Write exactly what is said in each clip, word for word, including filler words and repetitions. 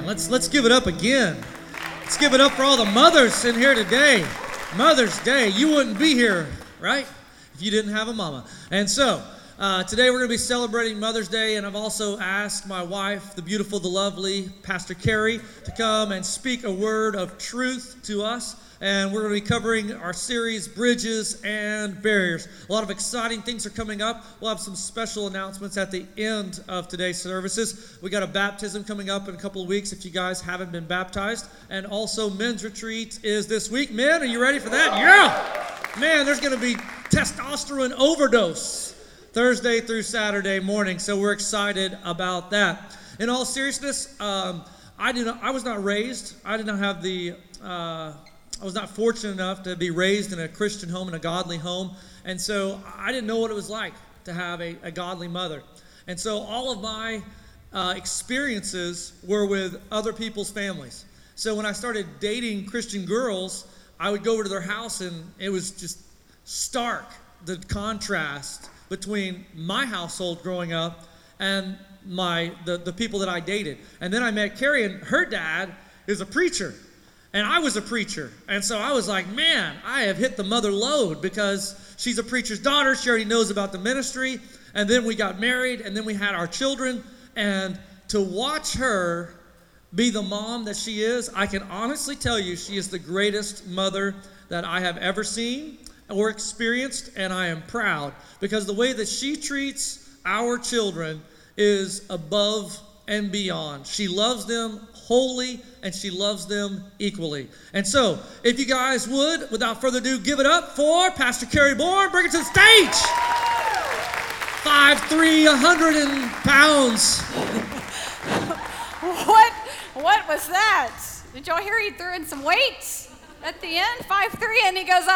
Amen. Let's let's give it up again. Let's give it up for all the mothers in here today. Mother's Day. You wouldn't be here, right, if you didn't have a mama. And so, uh, today we're going to be celebrating Mother's Day, and I've also asked my wife, the beautiful, the lovely, Pastor Carrie, to come and speak a word of truth to us. And we're going to be covering our series, Bridges and Barriers. A lot of exciting things are coming up. We'll have some special announcements at the end of today's services. We got a baptism coming up in a couple of weeks if you guys haven't been baptized. And also men's retreat is this week. Men, are you ready for that? Yeah! Man, there's going to be testosterone overdose Thursday through Saturday morning. So we're excited about that. In all seriousness, um, I did not, I was not raised. I did not have the... Uh, I was not fortunate enough to be raised in a Christian home, in a godly home, and so I didn't know what it was like to have a, a godly mother. And so all of my uh, experiences were with other people's families. So when I started dating Christian girls, I would go over to their house, and it was just stark, the contrast between my household growing up and my the, the people that I dated. And then I met Carrie, and her dad is a preacher. And I was a preacher. And so I was like, man, I have hit the mother load because she's a preacher's daughter. She already knows about the ministry. And then we got married, and then we had our children. And to watch her be the mom that she is, I can honestly tell you she is the greatest mother that I have ever seen or experienced. And I am proud because the way that she treats our children is above and beyond. She loves them wholly, and she loves them equally. And so, if you guys would, without further ado, give it up for Pastor Carrie Bourne. Bring her to the stage. five three, one hundred pounds. What, what was that? Did y'all hear he threw in some weight at the end? five three, and he goes, one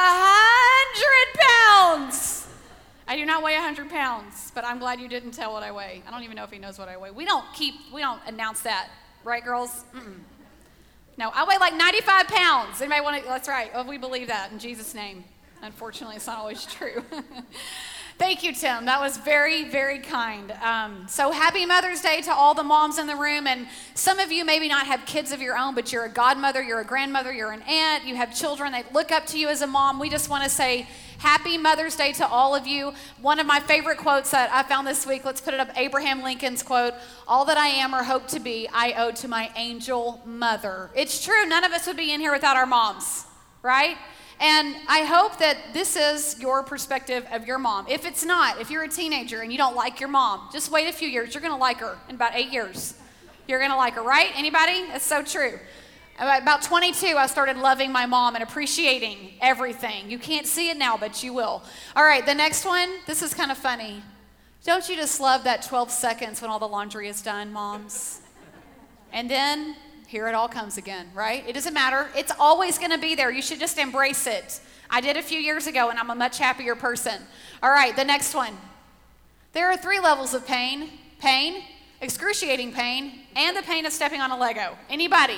hundred pounds. I do not weigh one hundred pounds, but I'm glad you didn't tell what I weigh. I don't even know if he knows what I weigh. We don't keep, we don't announce that. Right, girls? Mm-mm. No, I weigh like ninety-five pounds. Anybody want to? That's right. Oh, we believe that in Jesus' name. Unfortunately, it's not always true. Thank you, Tim. That was very, very kind. Um, so happy Mother's Day to all the moms in the room. And some of you maybe not have kids of your own, but you're a godmother, you're a grandmother, you're an aunt, you have children that look up to you as a mom. We just want to say happy Mother's Day to all of you. One of my favorite quotes that I found this week, let's put it up, Abraham Lincoln's quote, all that I am or hope to be, I owe to my angel mother. It's true, none of us would be in here without our moms, right? And I hope that this is your perspective of your mom. If it's not, if you're a teenager and you don't like your mom, just wait a few years. You're going to like her in about eight years. You're going to like her, right? Anybody? That's so true. About twenty-two, I started loving my mom and appreciating everything. You can't see it now, but you will. All right, the next one, this is kind of funny. Don't you just love that twelve seconds when all the laundry is done, moms? And then here it all comes again, right? It doesn't matter. It's always going to be there. You should just embrace it. I did a few years ago, and I'm a much happier person. All right, the next one. There are three levels of pain. Pain, excruciating pain, and the pain of stepping on a Lego. Anybody?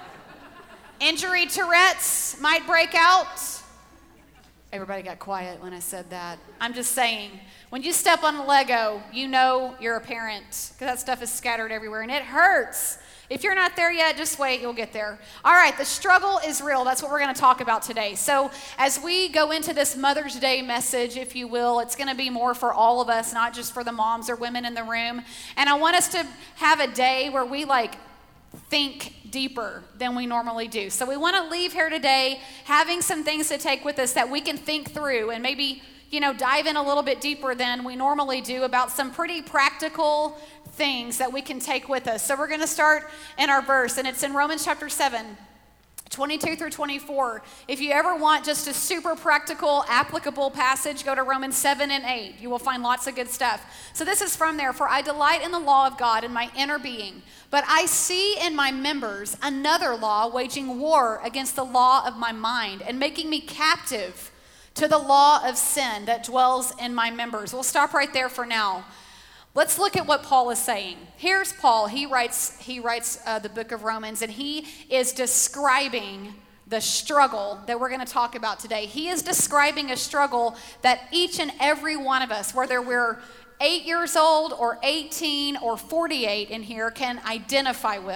Injury Tourette's might break out. Everybody got quiet when I said that. I'm just saying, when you step on a Lego, you know you're a parent because that stuff is scattered everywhere, and it hurts. If you're not there yet, just wait, you'll get there. All right, the struggle is real. That's what we're going to talk about today. So as we go into this Mother's Day message, if you will, it's going to be more for all of us, not just for the moms or women in the room. And I want us to have a day where we like think deeper than we normally do. So we want to leave here today having some things to take with us that we can think through and maybe, you know, dive in a little bit deeper than we normally do about some pretty practical things that we can take with us. So we're going to start in our verse, and it's in Romans chapter seven, twenty-two through twenty-four. If you ever want just a super practical, applicable passage, go to Romans seven and eight. You will find lots of good stuff. So this is from there. For I delight in the law of God in my inner being, but I see in my members another law waging war against the law of my mind and making me captive to the law of sin that dwells in my members. We'll stop right there for now. Let's look at what Paul is saying. Here's Paul. He writes, he writes uh, the book of Romans, and he is describing the struggle that we're going to talk about today. He is describing a struggle that each and every one of us, whether we're eight years old or eighteen or forty-eight in here, can identify with.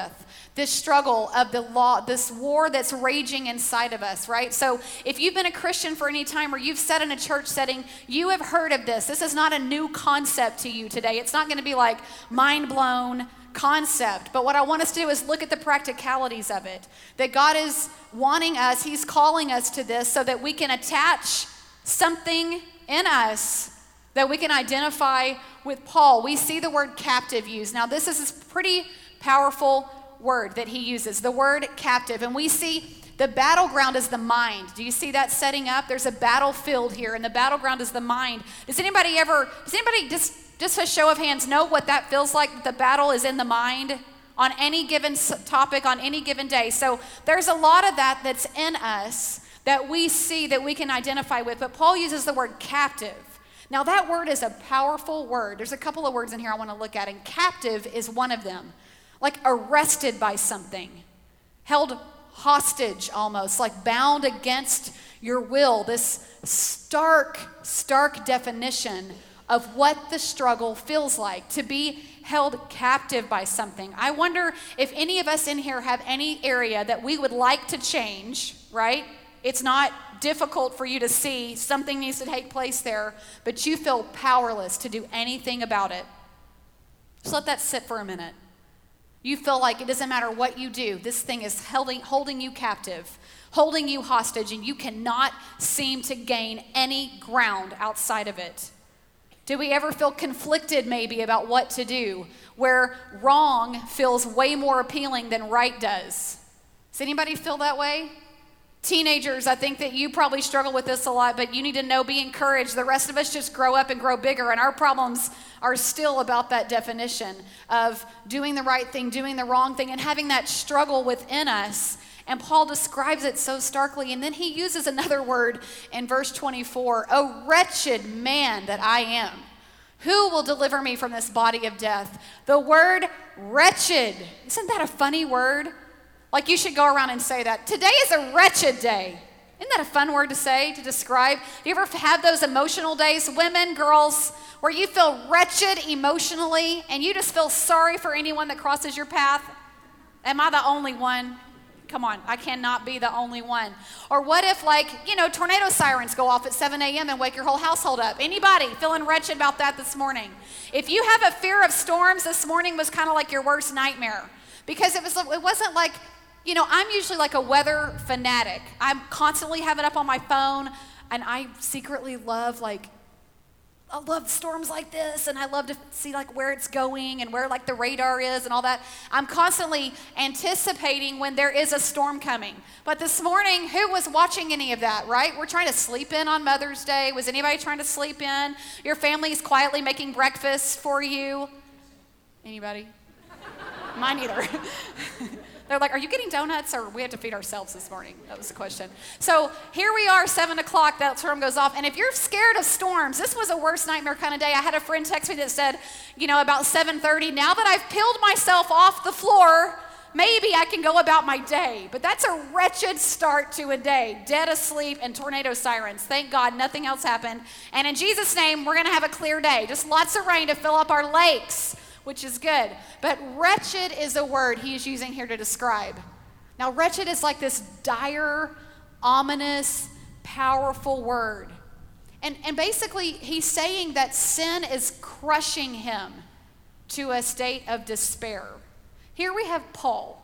this struggle of the law, this war that's raging inside of us, right? So if you've been a Christian for any time or you've sat in a church setting, you have heard of this. This is not a new concept to you today. It's not going to be like mind blown concept. But what I want us to do is look at the practicalities of it. That God is wanting us, he's calling us to this so that we can attach something in us that we can identify with Paul. We see the word captive used. Now this is a pretty powerful word that he uses, the word captive. And we see the battleground is the mind. Do you see that setting up? There's a battlefield here, and the battleground is the mind. Does anybody ever, does anybody, just, just a show of hands, know what that feels like, that the battle is in the mind on any given topic, on any given day? So there's a lot of that that's in us that we see, that we can identify with. But Paul uses the word captive. Now that word is a powerful word. There's a couple of words in here I want to look at, and captive is one of them. Like arrested by something, held hostage almost, like bound against your will. This stark, stark definition of what the struggle feels like, to be held captive by something. I wonder if any of us in here have any area that we would like to change, right? It's not difficult for you to see something needs to take place there, but you feel powerless to do anything about it. Just let that sit for a minute. You feel like it doesn't matter what you do, this thing is holding, holding you captive, holding you hostage, and you cannot seem to gain any ground outside of it. Do we ever feel conflicted maybe about what to do, where wrong feels way more appealing than right does? Does anybody feel that way? Teenagers, I think that you probably struggle with this a lot, but you need to know, be encouraged. The rest of us just grow up and grow bigger, and our problems are still about that definition of doing the right thing, doing the wrong thing, and having that struggle within us. And Paul describes it so starkly, and then he uses another word in verse twenty-four, "O wretched man that I am, who will deliver me from this body of death?" The word wretched, isn't that a funny word? Like you should go around and say that. Today is a wretched day. Isn't that a fun word to say, to describe? Do you ever have those emotional days, women, girls, where you feel wretched emotionally and you just feel sorry for anyone that crosses your path? Am I the only one? Come on, I cannot be the only one. Or what if, like, you know, tornado sirens go off at seven a.m. and wake your whole household up? Anybody feeling wretched about that this morning? If you have a fear of storms, this morning was kind of like your worst nightmare. Because it was, it wasn't like, you know, I'm usually like a weather fanatic. I constantly have it up on my phone, and I secretly love, like, I love storms like this, and I love to see like where it's going and where like the radar is and all that. I'm constantly anticipating when there is a storm coming. But this morning, who was watching any of that, right? We're trying to sleep in on Mother's Day. Was anybody trying to sleep in? Your family's quietly making breakfast for you. Anybody? Mine either. They're like, are you getting donuts, or we have to feed ourselves this morning? That was the question. So here we are, seven o'clock, that storm goes off. And if you're scared of storms, this was a worst nightmare kind of day. I had a friend text me that said, you know, about seven thirty, now that I've peeled myself off the floor, maybe I can go about my day. But that's a wretched start to a day. Dead asleep and tornado sirens. Thank God nothing else happened. And in Jesus' name, we're going to have a clear day. Just lots of rain to fill up our lakes, which is good. But wretched is a word he is using here to describe. Now, wretched is like this dire, ominous, powerful word. And, and basically, he's saying that sin is crushing him to a state of despair. Here we have Paul.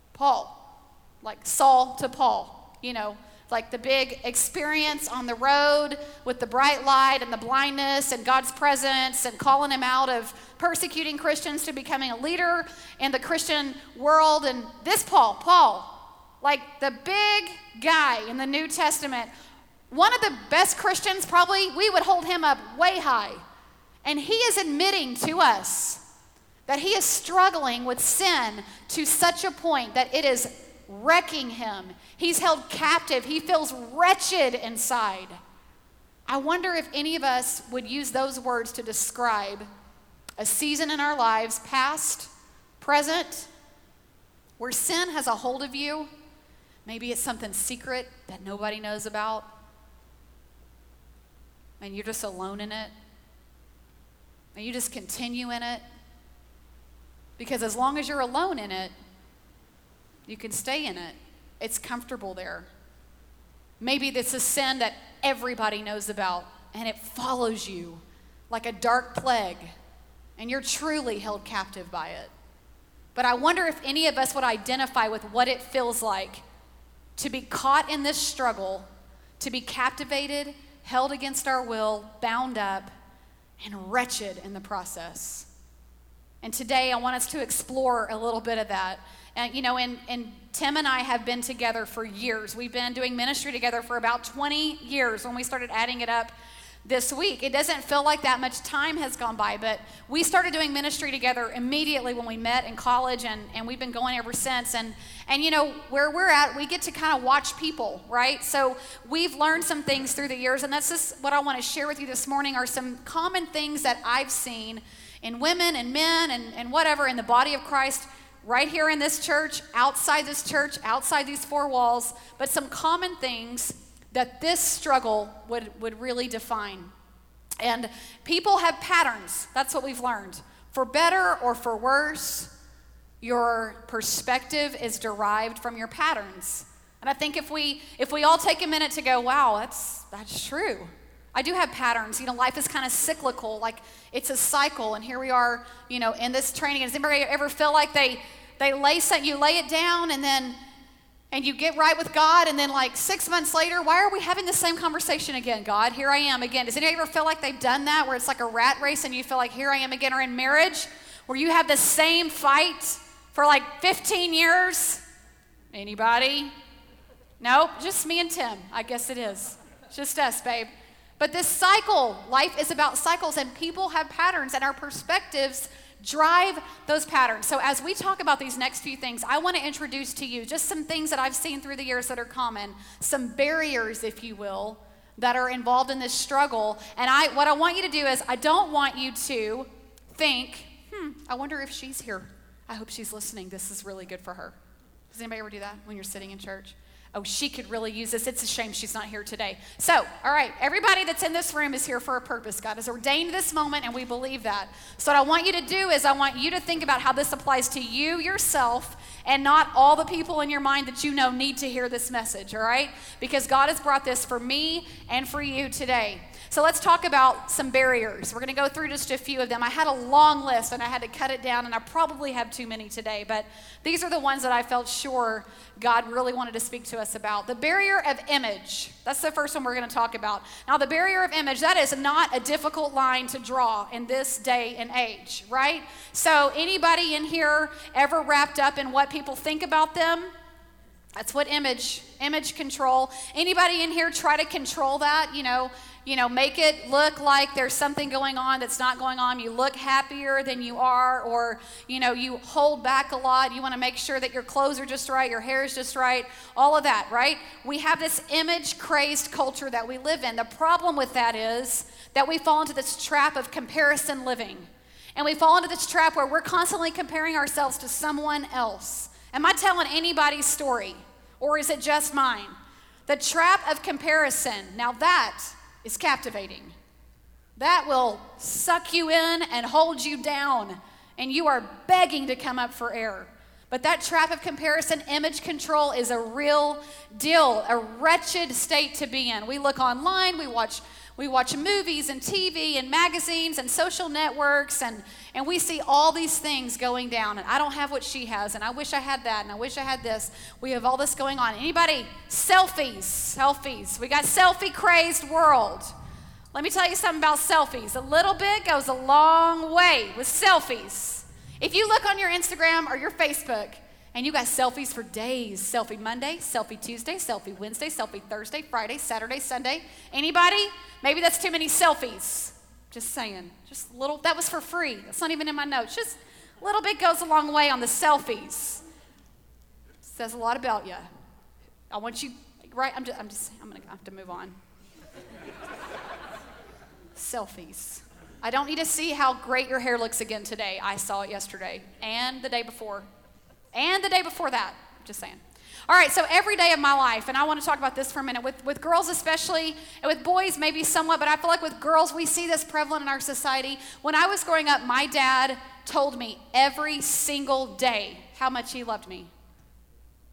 Paul, like Saul to Paul, you know, like the big experience on the road with the bright light and the blindness and God's presence and calling him out of persecuting Christians to becoming a leader in the Christian world. And this Paul, Paul, like the big guy in the New Testament, one of the best Christians, probably, we would hold him up way high. And he is admitting to us that he is struggling with sin to such a point that it is wrecking him. He's held captive. He feels wretched inside. I wonder if any of us would use those words to describe a season in our lives, past, present, where sin has a hold of you. Maybe it's something secret that nobody knows about, and you're just alone in it, and you just continue in it. Because as long as you're alone in it, You can stay in it. It's comfortable there. Maybe it's a sin that everybody knows about, and it follows you like a dark plague, and you're truly held captive by it. But I wonder if any of us would identify with what it feels like to be caught in this struggle, to be captivated, held against our will, bound up, and wretched in the process. And today I want us to explore a little bit of that. And you know, and, and Tim and I have been together for years. We've been doing ministry together for about twenty years when we started adding it up this week. It doesn't feel like that much time has gone by, but we started doing ministry together immediately when we met in college, and, and we've been going ever since. And, and you know, where we're at, we get to kind of watch people, right? So we've learned some things through the years, and that's just what I want to share with you this morning are some common things that I've seen in women and men and, and whatever in the body of Christ right here in this church, outside this church, outside these four walls, but some common things that this struggle would, would really define. And people have patterns. That's what we've learned. For better or for worse, your perspective is derived from your patterns. And I think if we if we all take a minute to go, wow, that's that's true. I do have patterns. You know, life is kind of cyclical, like it's a cycle. And here we are, you know, in this training. Does anybody ever feel like they they lay something, you lay it down, and then and you get right with God, and then like six months later, why are we having the same conversation again, God? Here I am again. Does anybody ever feel like they've done that, where it's like a rat race and you feel like here I am again, or in marriage, where you have the same fight for like fifteen years? Anybody? Nope, just me and Tim. I guess it is. Just us, babe. But this cycle, life is about cycles, and people have patterns, and our perspectives drive those patterns. So as we talk about these next few things, I want to introduce to you just some things that I've seen through the years that are common, some barriers, if you will, that are involved in this struggle. And I, what I want you to do is, I don't want you to think, hmm, I wonder if she's here. I hope she's listening. This is really good for her. Does anybody ever do that when you're sitting in church? Oh, she could really use this. It's a shame she's not here today. So, all right, everybody that's in this room is here for a purpose. God has ordained this moment, and we believe that. So what I want you to do is I want you to think about how this applies to you yourself, and not all the people in your mind that you know need to hear this message, all right? Because God has brought this for me and for you today. So let's talk about some barriers. We're going to go through just a few of them. I had a long list, and I had to cut it down, and I probably have too many today, but these are the ones that I felt sure God really wanted to speak to us about. The barrier of image. That's the first one we're going to talk about. Now, the barrier of image, that is not a difficult line to draw in this day and age, right? So anybody in here ever wrapped up in what people think about them? That's what image, image control. Anybody in here try to control that, you know, you know, make it look like there's something going on that's not going on. You look happier than you are, or, you know, you hold back a lot. You want to make sure that your clothes are just right, your hair is just right, all of that, right? We have this image-crazed culture that we live in. The problem with that is that we fall into this trap of comparison living. And we fall into this trap where we're constantly comparing ourselves to someone else. Am I telling anybody's story, or is it just mine? The trap of comparison, now that is captivating. That will suck you in and hold you down, and you are begging to come up for air. But that trap of comparison, image control, is a real deal, a wretched state to be in. We look online, we watch we watch movies and T V and magazines and social networks, and, and we see all these things going down, and I don't have what she has, and I wish I had that, and I wish I had this. We have all this going on. Anybody? Selfies, selfies. We got selfie-crazed world. Let me tell you something about selfies. A little bit goes a long way with selfies. If you look on your Instagram or your Facebook, and you got selfies for days. Selfie Monday, selfie Tuesday, selfie Wednesday, selfie Thursday, Friday, Saturday, Sunday. Anybody? Maybe that's too many selfies. Just saying. Just a little, that was for free. That's not even in my notes. Just a little bit goes a long way on the selfies. Says a lot about you. I want you, right? I'm just, I'm just, I'm gonna have to move on. Selfies. I don't need to see how great your hair looks again today. I saw it yesterday and the day before. And the day before that, just saying. All right, so every day of my life, and I want to talk about this for a minute, with, with girls especially, and with boys maybe somewhat, but I feel like with girls, we see this prevalent in our society. When I was growing up, my dad told me every single day how much he loved me.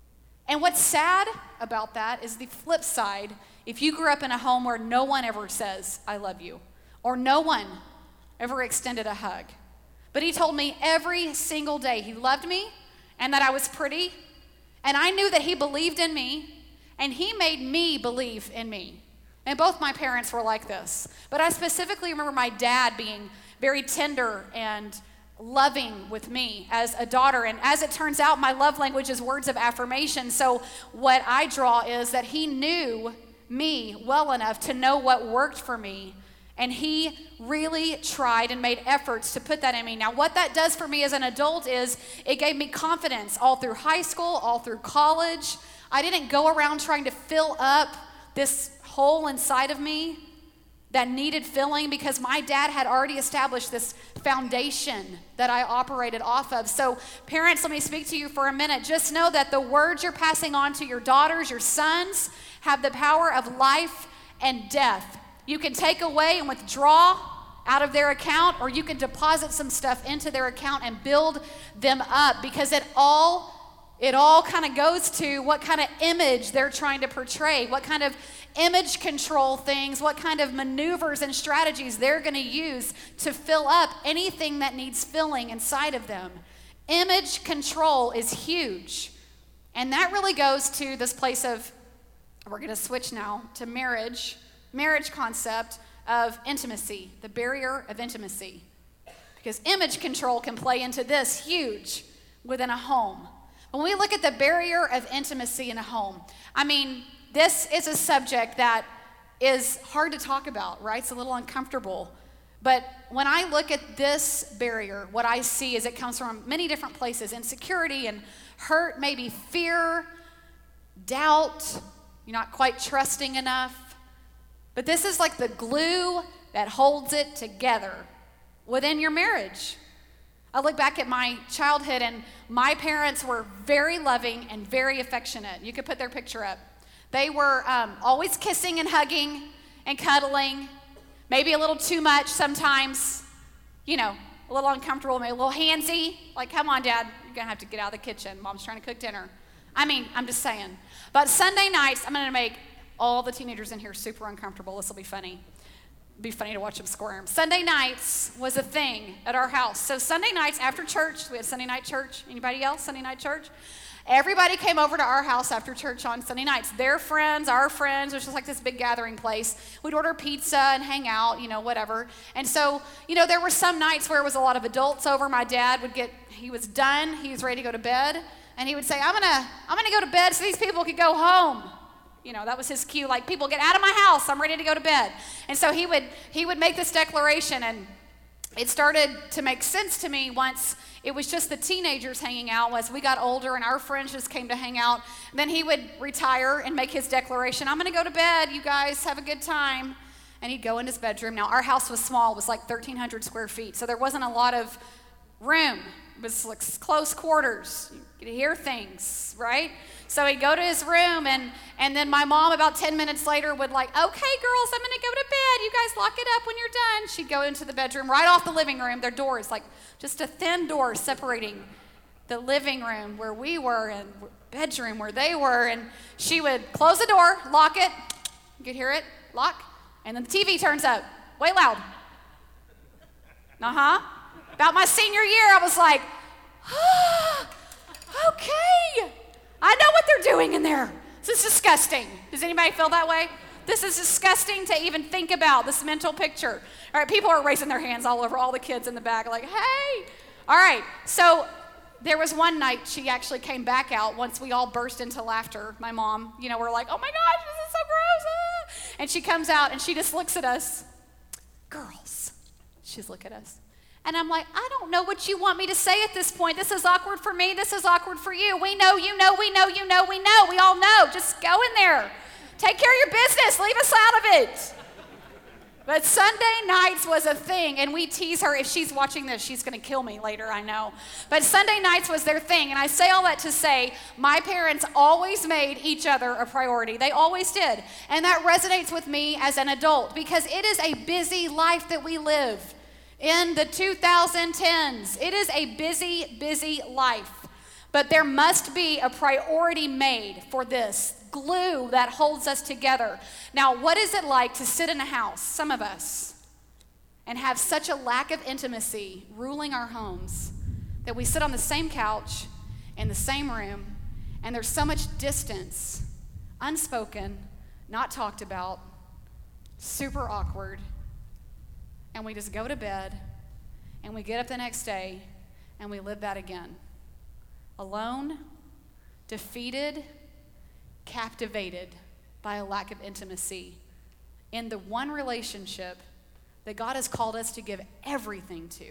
And what's sad about that is the flip side. If you grew up in a home where no one ever says, I love you, or no one ever extended a hug, but he told me every single day he loved me and that I was pretty, and I knew that he believed in me, and he made me believe in me. And both my parents were like this. But I specifically remember my dad being very tender and loving with me as a daughter. And as it turns out, my love language is words of affirmation. So what I draw is that he knew me well enough to know what worked for me. And he really tried and made efforts to put that in me. Now, what that does for me as an adult is it gave me confidence all through high school, all through college. I didn't go around trying to fill up this hole inside of me that needed filling, because my dad had already established this foundation that I operated off of. So parents, let me speak to you for a minute. Just know that the words you're passing on to your daughters, your sons, have the power of life and death. You can take away and withdraw out of their account, or you can deposit some stuff into their account and build them up, because it all it all kind of goes to what kind of image they're trying to portray, what kind of image control things, what kind of maneuvers and strategies they're going to use to fill up anything that needs filling inside of them. Image control is huge. And that really goes to this place of, we're going to switch now to marriage, marriage concept of intimacy, the barrier of intimacy. Because image control can play into this huge within a home. When we look at the barrier of intimacy in a home, I mean, this is a subject that is hard to talk about, right? It's a little uncomfortable. But when I look at this barrier, what I see is it comes from many different places: insecurity and hurt, maybe fear, doubt, you're not quite trusting enough. But this is like the glue that holds it together within your marriage. I look back at my childhood, and my parents were very loving and very affectionate. You could put their picture up. They were um, always kissing and hugging and cuddling, maybe a little too much sometimes, you know, a little uncomfortable, maybe a little handsy. Like, come on, Dad, you're going to have to get out of the kitchen. Mom's trying to cook dinner. I mean, I'm just saying. But Sunday nights, I'm going to make all the teenagers in here super uncomfortable. This will be funny. Be funny to watch them squirm. Sunday nights was a thing at our house. So Sunday nights after church, we had Sunday night church. Anybody else? Sunday night church? Everybody came over to our house after church on Sunday nights. Their friends, our friends, it was just like this big gathering place. We'd order pizza and hang out, you know, whatever. And so, you know, there were some nights where it was a lot of adults over. My dad would get, he was done, he was ready to go to bed, and he would say, I'm gonna, I'm gonna go to bed so these people could go home. You know, that was his cue, like, people, get out of my house, I'm ready to go to bed. And so he would he would make this declaration, and it started to make sense to me once it was just the teenagers hanging out. As we got older and our friends just came to hang out, then he would retire and make his declaration, I'm gonna go to bed, you guys have a good time. And he'd go in his bedroom. Now, our house was small, it was like thirteen hundred square feet, so there wasn't a lot of room. It was like close quarters. You could hear things, right? So he'd go to his room, and, and then my mom about ten minutes later would like, okay, girls, I'm going to go to bed. You guys lock it up when you're done. She'd go into the bedroom right off the living room. Their door is like just a thin door separating the living room where we were and bedroom where they were. And she would close the door, lock it. You could hear it, lock. And then the T V turns up way loud. Uh-huh. About my senior year, I was like, ah, okay. I know what they're doing in there. This is disgusting. Does anybody feel that way? This is disgusting to even think about, this mental picture. All right, people are raising their hands all over, all the kids in the back, like, hey. All right, so there was one night she actually came back out once we all burst into laughter. My mom, you know, we're like, oh my gosh, this is so gross. Ah. And she comes out and she just looks at us. Girls, she's looking at us. And I'm like, I don't know what you want me to say at this point. This is awkward for me. This is awkward for you. We know, you know, we know, you know, we know. We all know. Just go in there. Take care of your business. Leave us out of it. But Sunday nights was a thing, and we tease her. If she's watching this, she's going to kill me later, I know. But Sunday nights was their thing, and I say all that to say my parents always made each other a priority. They always did, and that resonates with me as an adult because it is a busy life that we live. In the two thousand tens, it is a busy, busy life. But there must be a priority made for this glue that holds us together. Now, what is it like to sit in a house, some of us, and have such a lack of intimacy ruling our homes that we sit on the same couch in the same room, and there's so much distance, unspoken, not talked about, super awkward, and we just go to bed, and we get up the next day, and we live that again. Alone, defeated, captivated by a lack of intimacy in the one relationship that God has called us to give everything to.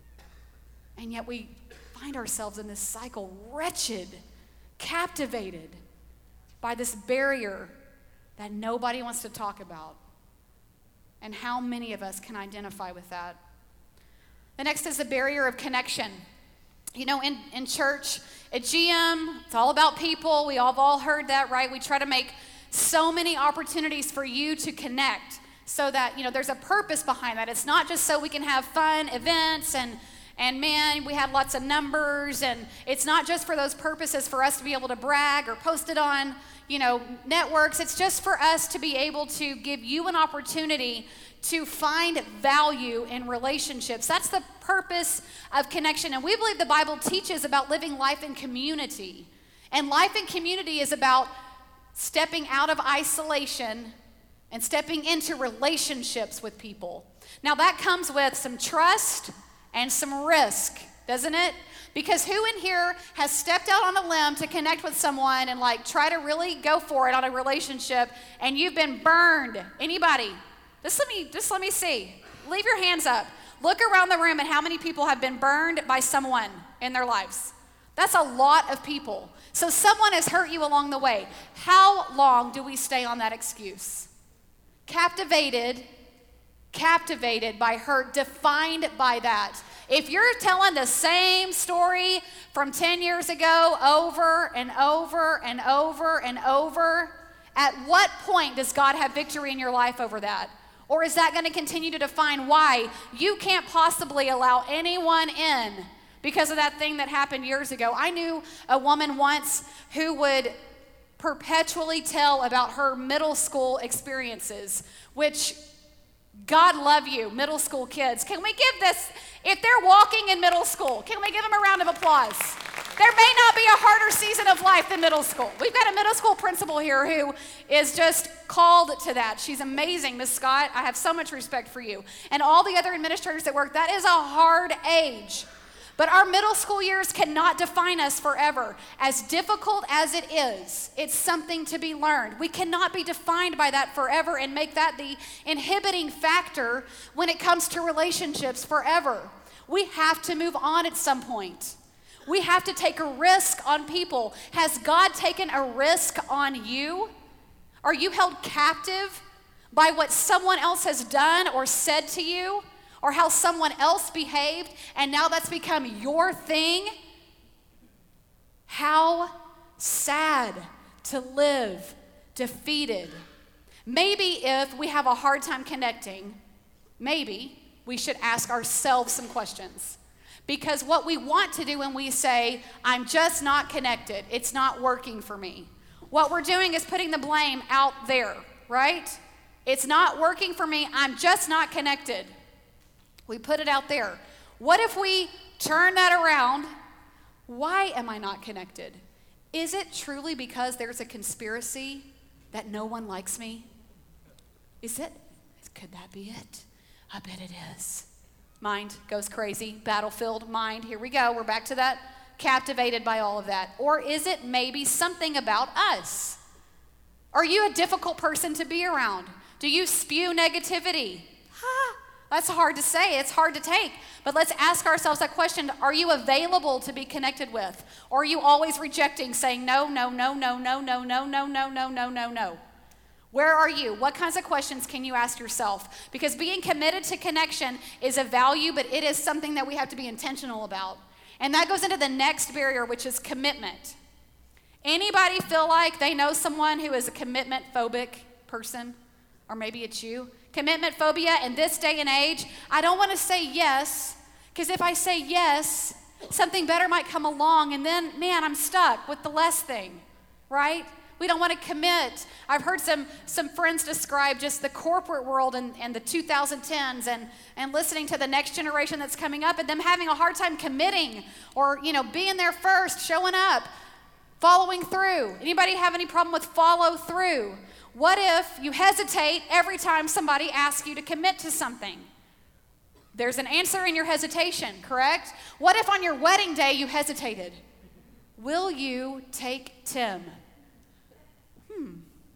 And yet we find ourselves in this cycle, wretched, captivated by this barrier that nobody wants to talk about. And how many of us can identify with that? The next is the barrier of connection. You know, in, in church, at G M, it's all about people. We all have all heard that, right? We try to make so many opportunities for you to connect so that, you know, there's a purpose behind that. It's not just so we can have fun events and, and man, we have lots of numbers, and it's not just for those purposes for us to be able to brag or post it on, you know, networks. It's just for us to be able to give you an opportunity to find value in relationships. That's the purpose of connection. And we believe the Bible teaches about living life in community. And life in community is about stepping out of isolation and stepping into relationships with people. Now that comes with some trust and some risk, doesn't it? Because who in here has stepped out on a limb to connect with someone and like try to really go for it on a relationship and you've been burned? Anybody? Just let me, just let me see. Leave your hands up. Look around the room at how many people have been burned by someone in their lives. That's a lot of people. So someone has hurt you along the way. How long do we stay on that excuse? Captivated, captivated by hurt, defined by that. If you're telling the same story from ten years ago over and over and over and over, at what point does God have victory in your life over that? Or is that going to continue to define why you can't possibly allow anyone in because of that thing that happened years ago? I knew a woman once who would perpetually tell about her middle school experiences, which, God love you, middle school kids. Can we give this, if they're walking in middle school, can we give them a round of applause? There may not be a harder season of life than middle school. We've got a middle school principal here who is just called to that. She's amazing, Miss Scott. I have so much respect for you. And all the other administrators that work, that is a hard age. But our middle school years cannot define us forever. As difficult as it is, it's something to be learned. We cannot be defined by that forever and make that the inhibiting factor when it comes to relationships forever. We have to move on at some point. We have to take a risk on people. Has God taken a risk on you? Are you held captive by what someone else has done or said to you? Or how someone else behaved, and now that's become your thing? How sad to live defeated. Maybe if we have a hard time connecting, maybe we should ask ourselves some questions. Because what we want to do when we say, I'm just not connected, it's not working for me, what we're doing is putting the blame out there, right? It's not working for me, I'm just not connected. We put it out there. What if we turn that around? Why am I not connected? Is it truly because there's a conspiracy that no one likes me? Is it? Could that be it? I bet it is. Mind goes crazy. Battlefield mind. Here we go. We're back to that. Captivated by all of that. Or is it maybe something about us? Are you a difficult person to be around? Do you spew negativity? Ha! That's hard to say. It's hard to take. But let's ask ourselves that question. Are you available to be connected with? Or are you always rejecting, saying no, no, no, no, no, no, no, no, no, no, no, no, no? Where are you? What kinds of questions can you ask yourself? Because being committed to connection is a value, but it is something that we have to be intentional about. And that goes into the next barrier, which is commitment. Anybody feel like they know someone who is a commitment phobic person? Or maybe it's you. Commitment phobia in this day and age. I don't want to say yes, because if I say yes, something better might come along, and then, man, I'm stuck with the less thing, right? We don't want to commit. I've heard some some friends describe just the corporate world and, and the two thousand tens and, and listening to the next generation that's coming up and them having a hard time committing or, you know, being there first, showing up, following through. Anybody have any problem with follow through? What if you hesitate every time somebody asks you to commit to something? There's an answer in your hesitation, correct? What if on your wedding day you hesitated? Will you take Tim? Hmm.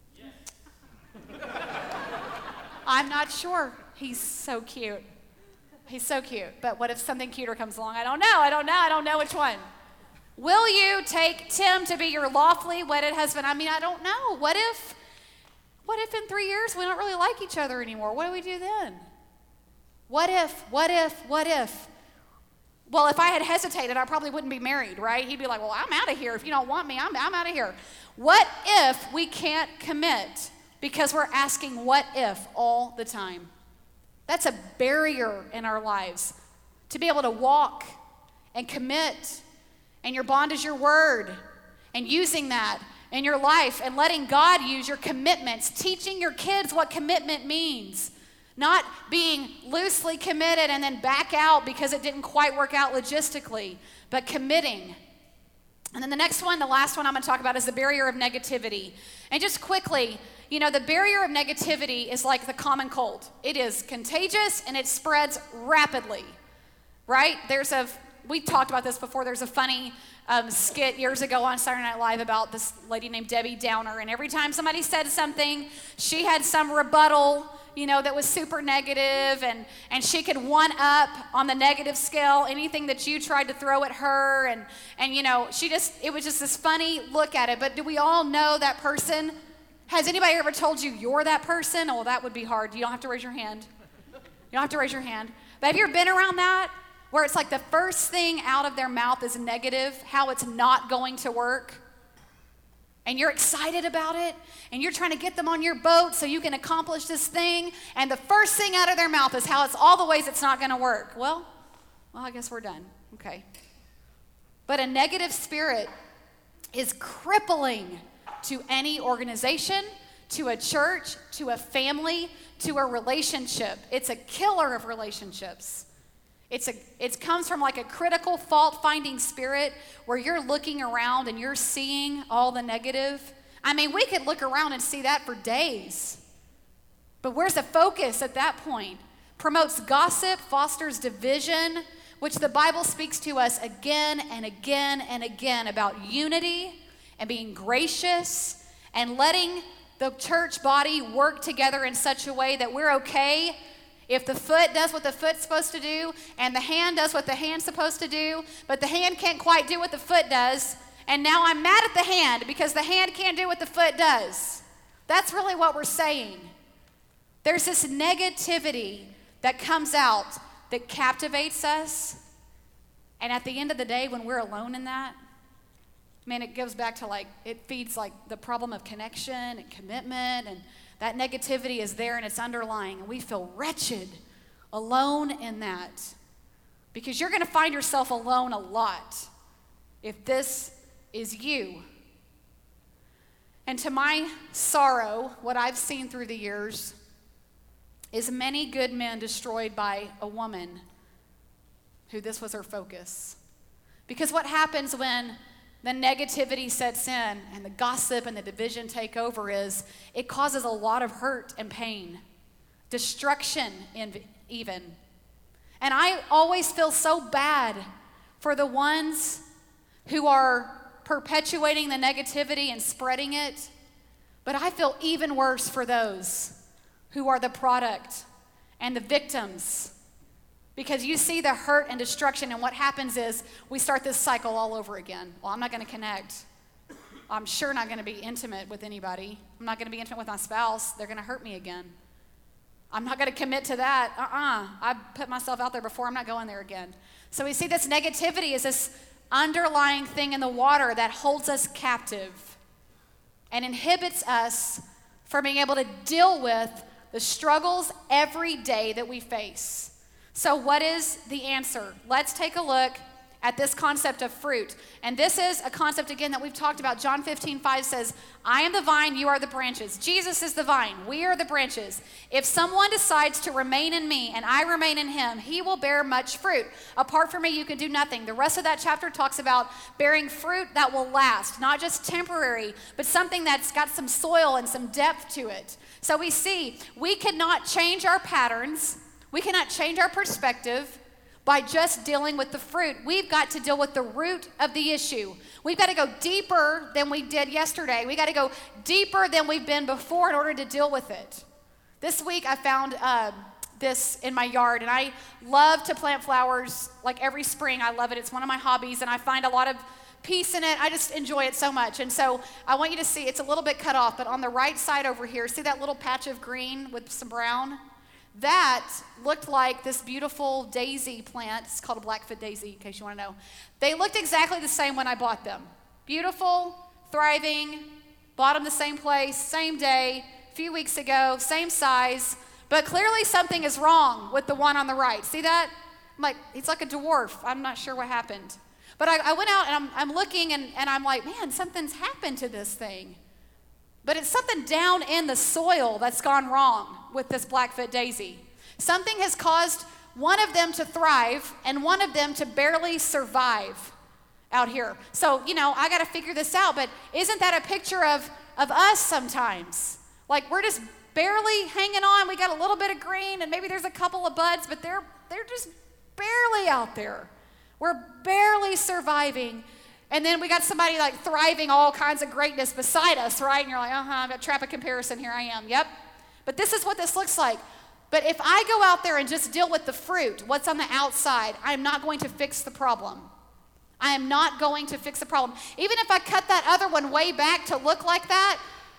I'm not sure. He's so cute. He's so cute. But what if something cuter comes along? I don't know. I don't know. I don't know which one. Will you take Tim to be your lawfully wedded husband? I mean, I don't know. What if, what if in three years we don't really like each other anymore? What do we do then? What if, what if, what if? Well, if I had hesitated, I probably wouldn't be married, right? He'd be like, well, I'm out of here. If you don't want me, I'm, I'm out of here. What if we can't commit because we're asking what if all the time? That's a barrier in our lives. To be able to walk and commit, and your bond is your word, and using that in your life and letting God use your commitments, teaching your kids what commitment means. Not being loosely committed and then back out because it didn't quite work out logistically, but committing. And then the next one, the last one I'm going to talk about is the barrier of negativity. And just quickly, you know, the barrier of negativity is like the common cold. It is contagious and it spreads rapidly, right? There's a, we talked about this before, there's a funny um, skit years ago on Saturday Night Live about this lady named Debbie Downer, and every time somebody said something, she had some rebuttal, you know, that was super negative, and, and she could one up on the negative scale anything that you tried to throw at her, and, and you know, she just, it was just this funny look at it. But do we all know that person? Has anybody ever told you you're that person? Oh, well, that would be hard. You don't have to raise your hand. You don't have to raise your hand. But have you ever been around that, where it's like the first thing out of their mouth is negative, how it's not going to work? And you're excited about it, and you're trying to get them on your boat so you can accomplish this thing, and the first thing out of their mouth is how it's all the ways it's not going to work. Well, well, I guess we're done. Okay. But a negative spirit is crippling to any organization, to a church, to a family, to a relationship. It's a killer of relationships. It's a, it comes from like a critical fault-finding spirit where you're looking around and you're seeing all the negative. I mean, we could look around and see that for days. But where's the focus at that point? Promotes gossip, fosters division, which the Bible speaks to us again and again and again about unity and being gracious and letting the church body work together in such a way that we're okay if the foot does what the foot's supposed to do, and the hand does what the hand's supposed to do, but the hand can't quite do what the foot does, and now I'm mad at the hand because the hand can't do what the foot does. That's really what we're saying. There's this negativity that comes out that captivates us, and at the end of the day, when we're alone in that, man, it goes back to like, it feeds like the problem of connection and commitment, and that negativity is there and it's underlying, and we feel wretched, alone in that. Because you're going to find yourself alone a lot if this is you. And to my sorrow, what I've seen through the years is many good men destroyed by a woman who this was her focus. Because what happens when the negativity sets in and the gossip and the division take over is it causes a lot of hurt and pain, destruction even. And I always feel so bad for the ones who are perpetuating the negativity and spreading it, but I feel even worse for those who are the product and the victims. Because you see the hurt and destruction, and what happens is we start this cycle all over again. Well, I'm not going to connect. I'm sure not going to be intimate with anybody. I'm not going to be intimate with my spouse. They're going to hurt me again. I'm not going to commit to that. Uh-uh. I put myself out there before. I'm not going there again. So we see this negativity is this underlying thing in the water that holds us captive and inhibits us from being able to deal with the struggles every day that we face. So what is the answer? Let's take a look at this concept of fruit. And this is a concept, again, that we've talked about. John fifteen five says, I am the vine, you are the branches. Jesus is the vine, we are the branches. If someone decides to remain in me and I remain in him, he will bear much fruit. Apart from me, you can do nothing. The rest of that chapter talks about bearing fruit that will last, not just temporary, but something that's got some soil and some depth to it. So we see we cannot change our patterns, we cannot change our perspective by just dealing with the fruit. We've got to deal with the root of the issue. We've got to go deeper than we did yesterday. We've got to go deeper than we've been before in order to deal with it. This week I found uh, this in my yard, and I love to plant flowers like every spring. I love it. It's one of my hobbies, and I find a lot of peace in it. I just enjoy it so much. And so I want you to see, it's a little bit cut off, but on the right side over here, see that little patch of green with some brown? That looked like this beautiful daisy plant. It's called a Blackfoot daisy, in case you want to know. They looked exactly the same when I bought them. Beautiful, thriving, bought them the same place, same day, a few weeks ago, same size. But clearly something is wrong with the one on the right. See that? I'm like, it's like a dwarf. I'm not sure what happened. But I, I went out and I'm, I'm looking and, and I'm like, man, something's happened to this thing. But it's something down in the soil that's gone wrong with this Blackfoot daisy. Something has caused one of them to thrive and one of them to barely survive out here. So, you know, I got to figure this out, but isn't that a picture of, of us sometimes? Like we're just barely hanging on. We got a little bit of green and maybe there's a couple of buds, but they're they're just barely out there. We're barely surviving. And then we got somebody like thriving all kinds of greatness beside us, right? And you're like, uh-huh, I've got trap of comparison, here I am, yep. But this is what this looks like. But if I go out there and just deal with the fruit, what's on the outside, I'm not going to fix the problem. I am not going to fix the problem. Even if I cut that other one way back to look like that,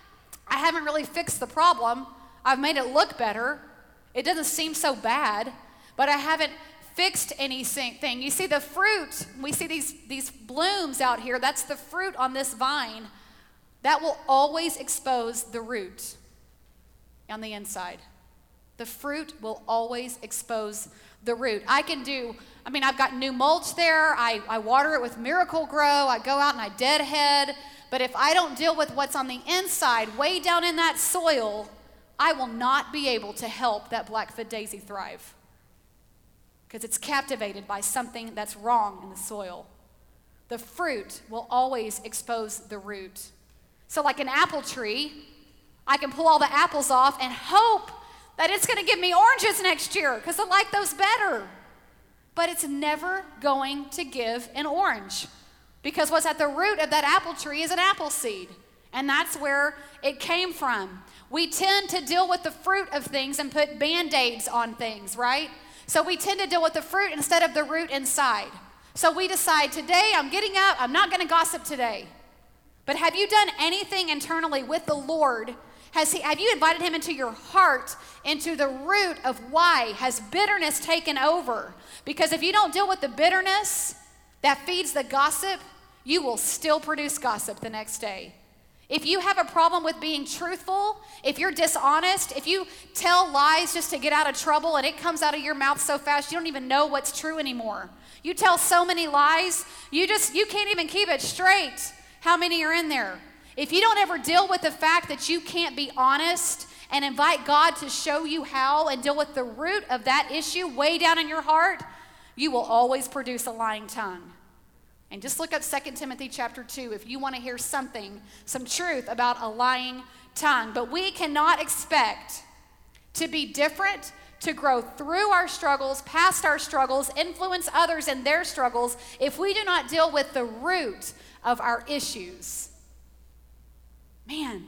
I haven't really fixed the problem. I've made it look better. It doesn't seem so bad, but I haven't fixed anything. You see the fruit, we see these, these blooms out here, that's the fruit on this vine. That will always expose the root on the inside. The fruit will always expose the root. I can do, I mean, I've got new mulch there. I, I water it with Miracle Grow. I go out and I deadhead. But if I don't deal with what's on the inside, way down in that soil, I will not be able to help that Blackfoot daisy thrive. Because it's captivated by something that's wrong in the soil. The fruit will always expose the root. So like an apple tree, I can pull all the apples off and hope that it's going to give me oranges next year because I like those better. But it's never going to give an orange because what's at the root of that apple tree is an apple seed. And that's where it came from. We tend to deal with the fruit of things and put Band-Aids on things, right? So we tend to deal with the fruit instead of the root inside. So we decide today I'm getting up, I'm not going to gossip today. But have you done anything internally with the Lord? Has he, have you invited him into your heart, into the root of why? Has bitterness taken over? Because if you don't deal with the bitterness that feeds the gossip, you will still produce gossip the next day. If you have a problem with being truthful, if you're dishonest, if you tell lies just to get out of trouble and it comes out of your mouth so fast you don't even know what's true anymore. You tell so many lies, you just you can't even keep it straight how many are in there. If you don't ever deal with the fact that you can't be honest and invite God to show you how and deal with the root of that issue way down in your heart, you will always produce a lying tongue. And just look up Second Timothy chapter two if you want to hear something, some truth about a lying tongue. But we cannot expect to be different, to grow through our struggles, past our struggles, influence others in their struggles, if we do not deal with the root of our issues. Man,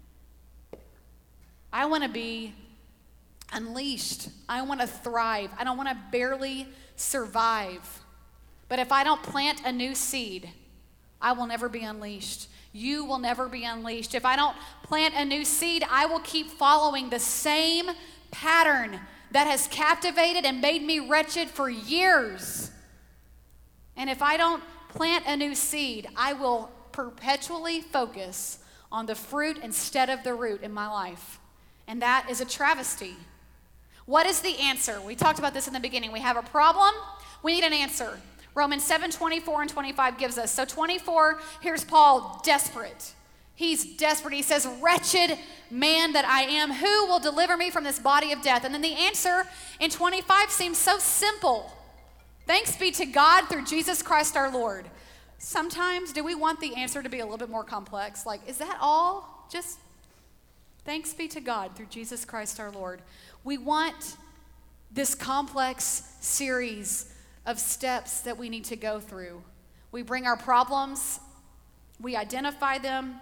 I want to be unleashed. I want to thrive. I don't want to barely survive. But if I don't plant a new seed, I will never be unleashed. You will never be unleashed. If I don't plant a new seed, I will keep following the same pattern that has captivated and made me wretched for years. And if I don't plant a new seed, I will perpetually focus on the fruit instead of the root in my life. And that is a travesty. What is the answer? We talked about this in the beginning. We have a problem. We need an answer. Romans seven, twenty-four and twenty-five gives us. So twenty-four, here's Paul, desperate. He's desperate. He says, wretched man that I am, who will deliver me from this body of death? And then the answer in twenty-five seems so simple. Thanks be to God through Jesus Christ our Lord. Sometimes do we want the answer to be a little bit more complex? Like, is that all? Just thanks be to God through Jesus Christ our Lord. We want this complex series of steps that we need to go through. We bring our problems, we identify them,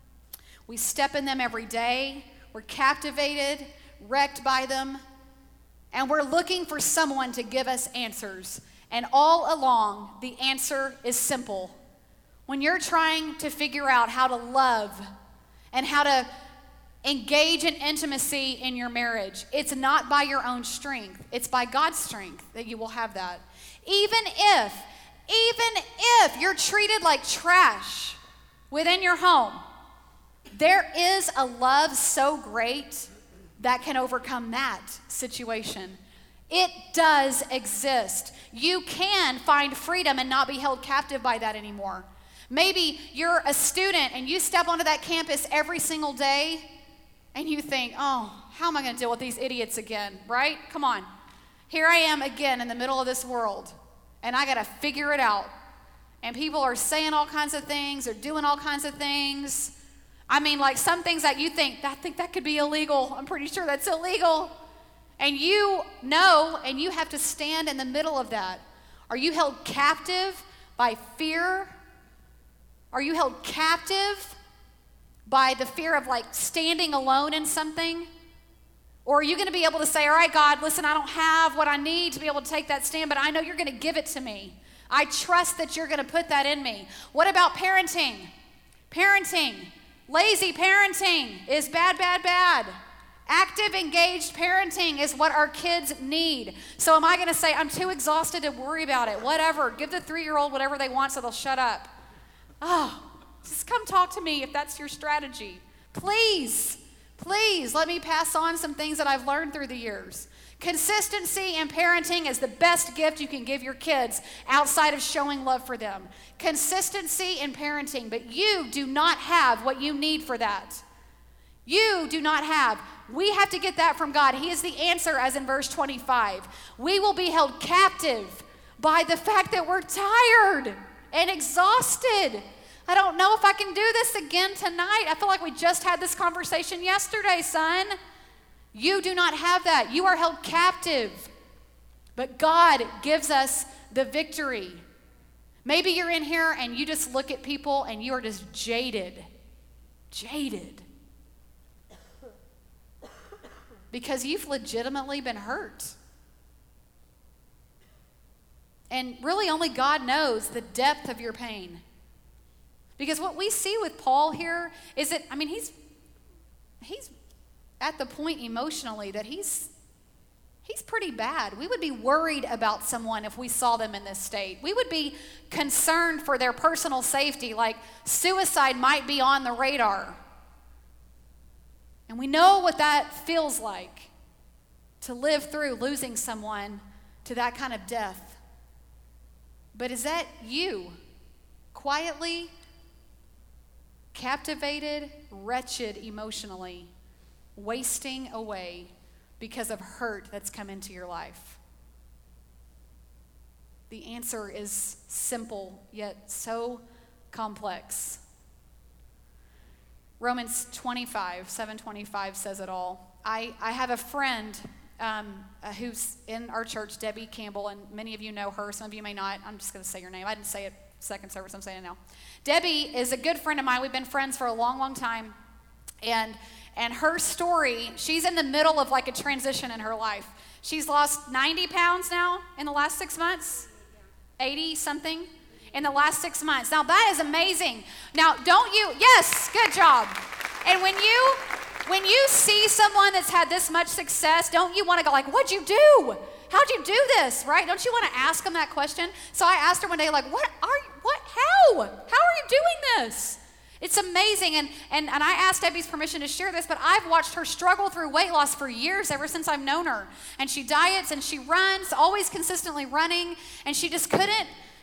we step in them every day, we're captivated, wrecked by them, and we're looking for someone to give us answers. And all along, the answer is simple. When you're trying to figure out how to love and how to engage in intimacy in your marriage, it's not by your own strength. It's by God's strength that you will have that. Even if, even if you're treated like trash within your home, there is a love so great that can overcome that situation. It does exist. You can find freedom and not be held captive by that anymore. Maybe you're a student and you step onto that campus every single day and you think, oh, how am I going to deal with these idiots again, right? Come on. Here I am again in the middle of this world and I got to figure it out. And people are saying all kinds of things, they're doing all kinds of things. I mean, like some things that you think, I think that could be illegal. I'm pretty sure that's illegal. And you know, and you have to stand in the middle of that. Are you held captive by fear? Are you held captive by the fear of like standing alone in something? Or are you going to be able to say, all right, God, listen, I don't have what I need to be able to take that stand, but I know you're going to give it to me. I trust that you're going to put that in me. What about parenting? Parenting. Lazy parenting is bad, bad, bad. Active, engaged parenting is what our kids need. So am I going to say, I'm too exhausted to worry about it? Whatever. Give the three-year-old whatever they want so they'll shut up. Oh, just come talk to me if that's your strategy. Please, please let me pass on some things that I've learned through the years. Consistency in parenting is the best gift you can give your kids outside of showing love for them. Consistency in parenting, but you do not have what you need for that. You do not have. We have to get that from God. He is the answer, as in verse twenty-five. We will be held captive by the fact that we're tired and exhausted. I don't know if I can do this again tonight. I feel like we just had this conversation yesterday, son. You do not have that. You are held captive. But God gives us the victory. Maybe you're in here and you just look at people and you are just jaded. Jaded. Because you've legitimately been hurt. And really only God knows the depth of your pain. Because what we see with Paul here is that, I mean, he's he's at the point emotionally that he's he's pretty bad. We would be worried about someone if we saw them in this state. We would be concerned for their personal safety, like suicide might be on the radar. And we know what that feels like, to live through losing someone to that kind of death. But is that you, quietly, captivated, wretched emotionally, wasting away because of hurt that's come into your life? The answer is simple, yet so complex. Romans twenty-five, seven twenty-five says it all. I, I have a friend um, uh, who's in our church, Debbie Campbell, and many of you know her. Some of you may not. I'm just going to say your name. I didn't say it second service. I'm saying it now. Debbie is a good friend of mine. We've been friends for a long, long time. And and her story, she's in the middle of like a transition in her life. She's lost ninety pounds now in the last six months, eighty something. In the last six months. Now that is amazing. Now don't you, yes, good job. And when you, when you see someone that's had this much success, don't you want to go like, what'd you do? How'd you do this, right? Don't you want to ask them that question? So I asked her one day, like, what are you, what, how? How are you doing this? It's amazing. And, and, and I asked Debbie's permission to share this, but I've watched her struggle through weight loss for years, ever since I've known her. And she diets and she runs, always consistently running, and she just couldn't,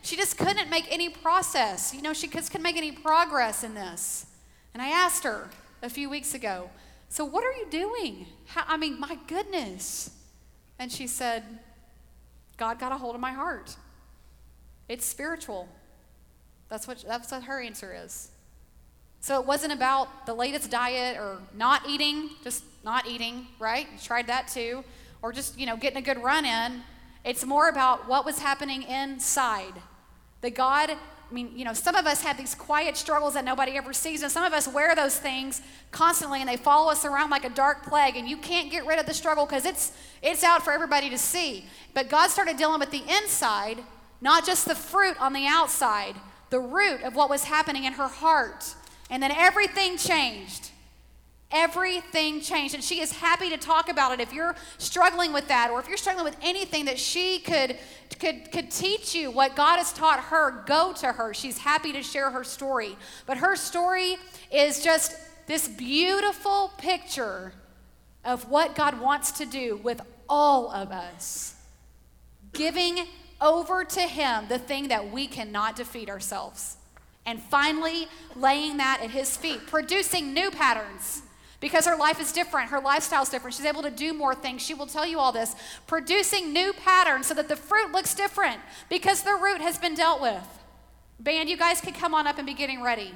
She just couldn't make any process. You know, she just couldn't make any progress in this. And I asked her a few weeks ago, so what are you doing? How, I mean, my goodness. And she said, God got a hold of my heart. It's spiritual. That's what, that's what her answer is. So it wasn't about the latest diet or not eating, just not eating, right? You tried that too. Or just, you know, getting a good run in. It's more about what was happening inside. That God, I mean, you know, some of us have these quiet struggles that nobody ever sees, and some of us wear those things constantly, and they follow us around like a dark plague, and you can't get rid of the struggle because it's it's out for everybody to see. But God started dealing with the inside, not just the fruit on the outside, the root of what was happening in her heart. And then everything changed. Everything changed. And she is happy to talk about it. If you're struggling with that, or if you're struggling with anything that she could, could, could teach you what God has taught her, go to her. She's happy to share her story. But her story is just this beautiful picture of what God wants to do with all of us. Giving over to Him the thing that we cannot defeat ourselves. And finally laying that at His feet, producing new patterns. Because her life is different, her lifestyle is different. She's able to do more things. She will tell you all this. Producing new patterns so that the fruit looks different because the root has been dealt with. Band, you guys can come on up and be getting ready.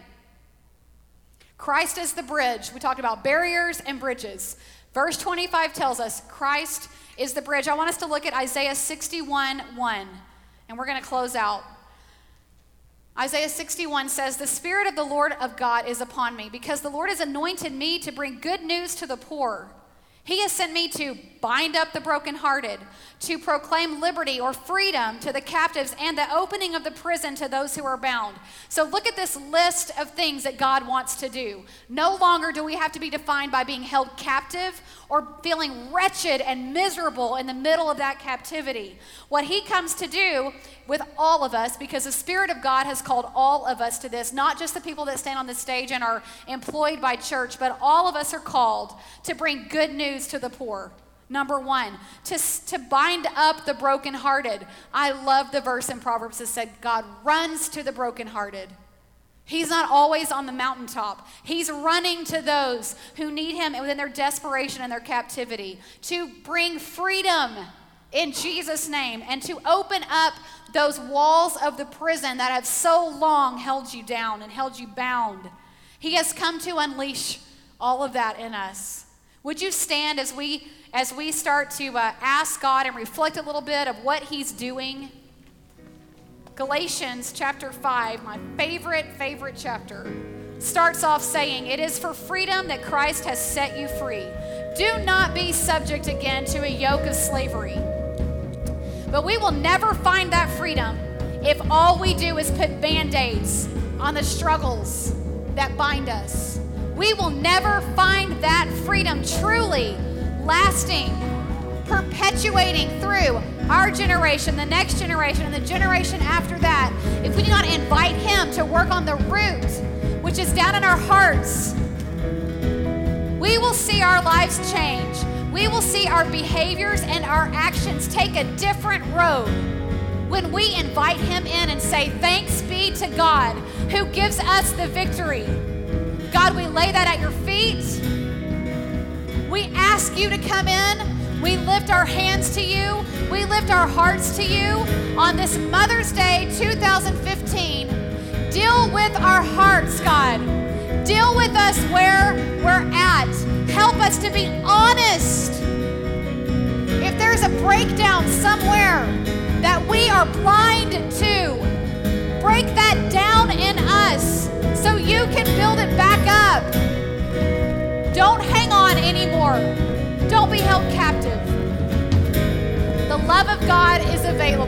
Christ is the bridge. We talked about barriers and bridges. Verse twenty-five tells us Christ is the bridge. I want us to look at Isaiah sixty-one one, and we're going to close out. Isaiah sixty-one says, the Spirit of the Lord of God is upon me, because the Lord has anointed me to bring good news to the poor. He has sent me to bind up the brokenhearted, to proclaim liberty or freedom to the captives, and the opening of the prison to those who are bound. So look at this list of things that God wants to do. No longer do we have to be defined by being held captive or feeling wretched and miserable in the middle of that captivity. What He comes to do with all of us, because the Spirit of God has called all of us to this, not just the people that stand on the stage and are employed by church, but all of us are called to bring good news to the poor. Number one, to, to bind up the brokenhearted. I love the verse in Proverbs that said, God runs to the brokenhearted. He's not always on the mountaintop. He's running to those who need Him within their desperation and their captivity, to bring freedom in Jesus' name, and to open up those walls of the prison that have so long held you down and held you bound. He has come to unleash all of that in us. Would you stand as we as we start to uh, ask God and reflect a little bit of what He's doing? Galatians chapter five, my favorite, favorite chapter, starts off saying, it is for freedom that Christ has set you free. Do not be subject again to a yoke of slavery. But we will never find that freedom if all we do is put Band-Aids on the struggles that bind us. We will never find that freedom truly lasting, perpetuating through our generation, the next generation, and the generation after that, if we do not invite Him to work on the root, which is down in our hearts. We will see our lives change. We will see our behaviors and our actions take a different road when we invite Him in and say, thanks be to God who gives us the victory. God, we lay that at your feet. We ask you to come in. We lift our hands to you. We lift our hearts to you on this Mother's Day two thousand fifteen. Deal with our hearts, God. Deal with us where we're at. Help us to be honest. If there's a breakdown somewhere that we are blind to, break that down in us so you can build it back up. Don't hang on anymore. Don't be held captive. The love of God is available.